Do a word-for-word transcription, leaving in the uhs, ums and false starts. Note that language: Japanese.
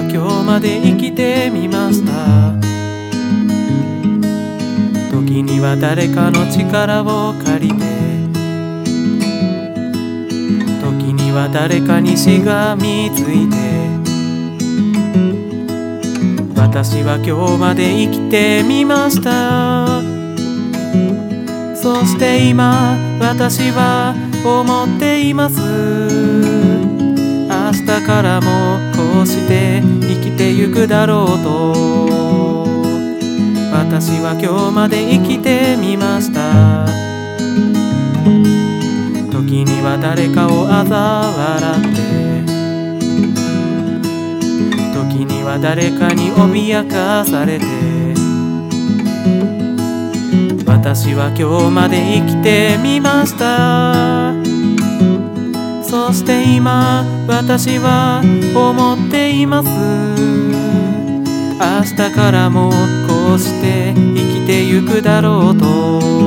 今日まで生きてみました。時には誰かの力を借りて、時には誰かにしがみついて、私は今日まで生きてみました。そして今私は思っています。明日からもこうして生きてゆくだろうと。私は今日まで生きてみました。時には誰かを嘲笑って、時には誰かに脅かされて、私は今日まで生きてみました。そして今私は思っています。明日からもこうして生きてゆくだろうと。